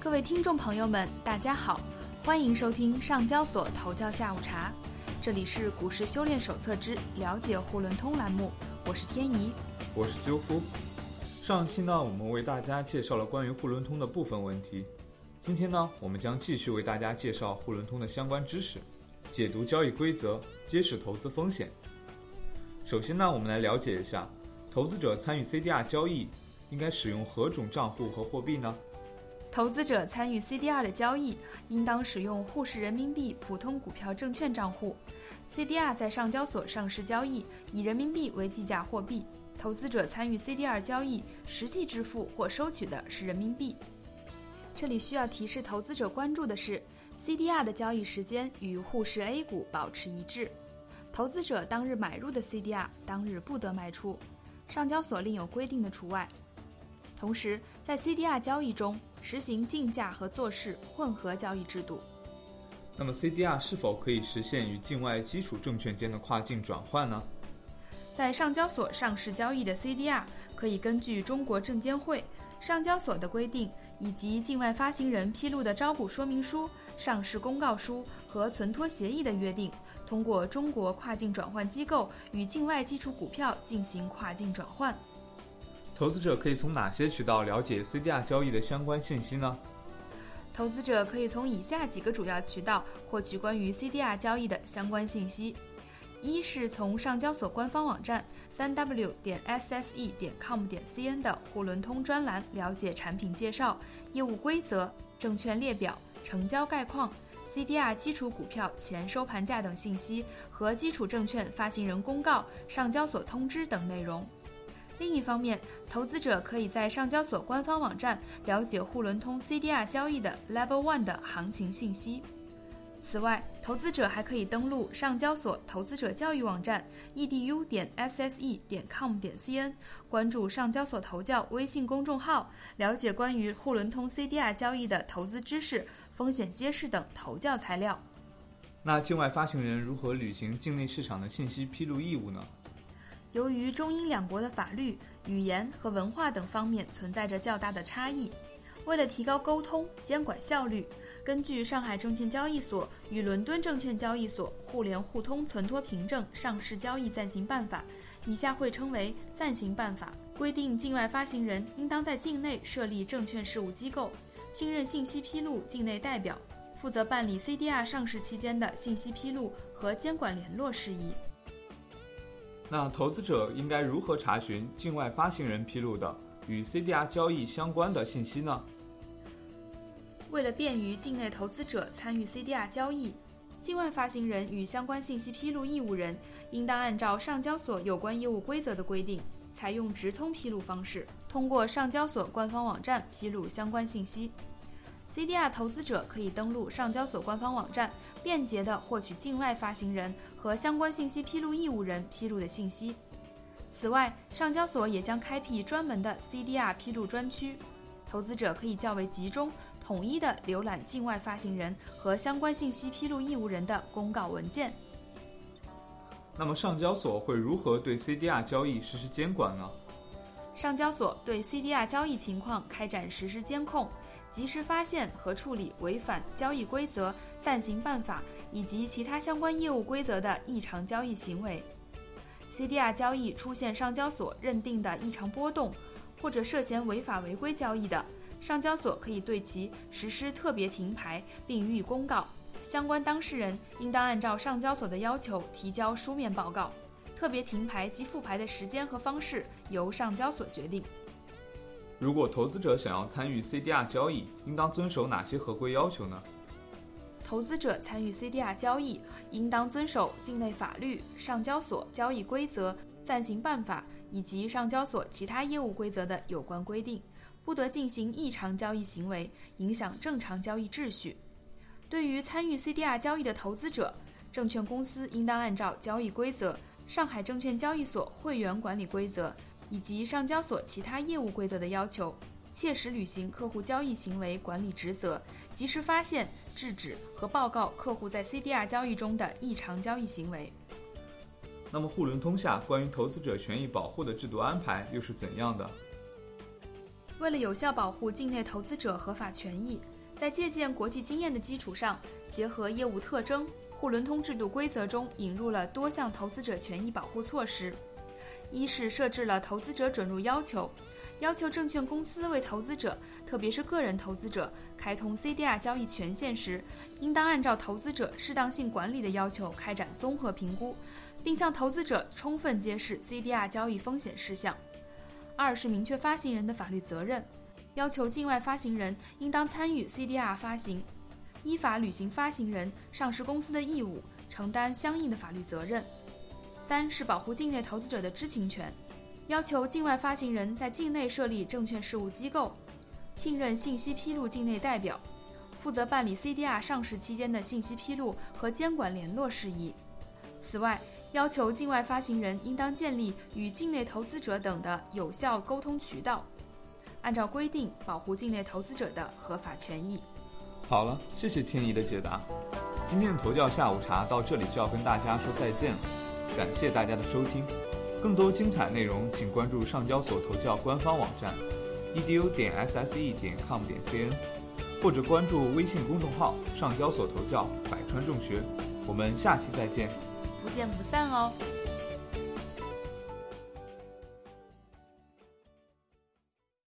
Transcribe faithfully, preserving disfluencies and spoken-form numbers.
各位听众朋友们，大家好，欢迎收听上交所头教下午茶，这里是股市修炼手册之了解沪伦通栏目，我是天怡， 我是纠夫。上期呢，我们为大家介绍了关于沪伦通的部分问题，今天呢，我们将继续为大家介绍沪伦通的相关知识，解读交易规则，揭示投资风险。首先呢，我们来了解一下，投资者参与 C D R 交易应该使用何种账户和货币呢？ 投资者参与 C D R 的交易，应当使用沪市人民币普通股票证券账户。C D R 在上交所上市交易，以人民币为计价货币。投资者参与 C D R 交易，实际支付或收取的是人民币。这里需要提示投资者关注的是 ，C D R 的交易时间与沪市 A 股保持一致。投资者当日买入的 C D R， 当日不得卖出，上交所另有规定的除外。同时，在 C D R 交易中实行竞价和做市混合交易制度。 那么 C D R 是否可以实现与境外基础证券间的跨境转换呢？ 在上交所上市交易的 C D R 可以根据中国证监会、上交所的规定以及境外发行人披露的招股说明书、上市公告书和存托协议的约定，通过中国跨境转换机构与境外基础股票进行跨境转换。 投资者可以从哪些渠道了解 C D R 交易的相关信息呢？ 投资者可以从以下几个主要渠道获取关于 C D R 交易的相关信息。一是从上交所官方网站 三 w 点 s s e 点 com 点 c n 的沪伦通专栏了解产品介绍、业务规则、证券列表、成交概况、C D R 基础股票前收盘价等信息和基础证券发行人公告、上交所通知等内容。另一方面，投资者可以在上交所官方网站了解沪伦通 C D R 交易的 Level 一 的行情信息。此外，投资者还可以登录上交所投资者教育网站 e d u 点 s s e 点 com 点 c n， 关注上交所投教微信公众号，了解关于沪伦通 C D R 交易的投资知识、风险揭示等投教材料。 那境外发行人如何履行境内市场的信息披露义务呢？ 由于中英两国的法律、语言和文化等方面存在着较大的差异，为了提高沟通、监管效率，根据上海证券交易所与伦敦证券交易所互联互通存托凭证上市交易暂行办法（以下会称为暂行办法）规定，境外发行人应当在境内设立证券事务机构，聘任信息披露境内代表，负责办理 C D R 上市期间的信息披露和监管联络事宜。 那投资者应该如何查询境外发行人披露的与 C D R 交易相关的信息呢？ 为了便于境内投资者参与 C D R 交易，境外发行人与相关信息披露义务人应当按照上交所有关业务规则的规定，采用直通披露方式，通过上交所官方网站披露相关信息。C D R 投资者可以登录上交所官方网站，便捷地获取境外发行人和相关信息披露义务人披露的信息。此外，上交所也将开辟专门的 C D R 披露专区，投资者可以较为集中、统一地浏览境外发行人和相关信息披露义务人的公告文件。 那么上交所会如何对 C D R 交易实施监管呢？ 上交所对 C D R 交易情况开展实时监控，及时发现和处理违反交易规则、暂行办法以及其他相关业务规则的异常交易行为。C D R 交易出现上交所认定的异常波动，或者涉嫌违法违规交易的，上交所可以对其实施特别停牌并予以公告，相关当事人应当按照上交所的要求提交书面报告。特别停牌及复牌的时间和方式由上交所决定。 如果投资者想要参与 C D R 交易，应当遵守哪些合规要求呢？ 投资者参与 C D R 交易，应当遵守境内法律、上交所交易规则、暂行办法以及上交所其他业务规则的有关规定，不得进行异常交易行为，影响正常交易秩序。对于参与 C D R 交易的投资者，证券公司应当按照交易规则、上海证券交易所会员管理规则以及上交所其他业务规则的要求，切实履行客户交易行为管理职责，及时发现、制止和报告客户在 C D R 交易中的异常交易行为。 那么沪伦通下关于投资者权益保护的制度安排又是怎样的？ 为了有效保护境内投资者合法权益，在借鉴国际经验的基础上，结合业务特征，沪伦通制度规则中引入了多项投资者权益保护措施。一是设置了投资者准入要求，要求证券公司为投资者，特别是个人投资者开通 C D R 交易权限时，应当按照投资者适当性管理的要求开展综合评估，并向投资者充分揭示 C D R 交易风险事项。二是明确发行人的法律责任，要求境外发行人应当参与 C D R 发行，依法履行发行人、上市公司的义务，承担相应的法律责任。三是保护境内投资者的知情权，要求境外发行人在境内设立证券事务机构，聘任信息披露境内代表，负责办理 C D R 上市期间的信息披露和监管联络事宜。此外，要求境外发行人应当建立与境内投资者等的有效沟通渠道，按照规定保护境内投资者的合法权益。 好了，谢谢天怡的解答。今天的头教下午茶到这里就要跟大家说再见了，感谢大家的收听。更多精彩内容请关注上交所头教官方网站 e d u 点 s s e 点 com 点 c n， 或者关注微信公众号上交所头教百川众学。我们下期再见， 不见不散哦。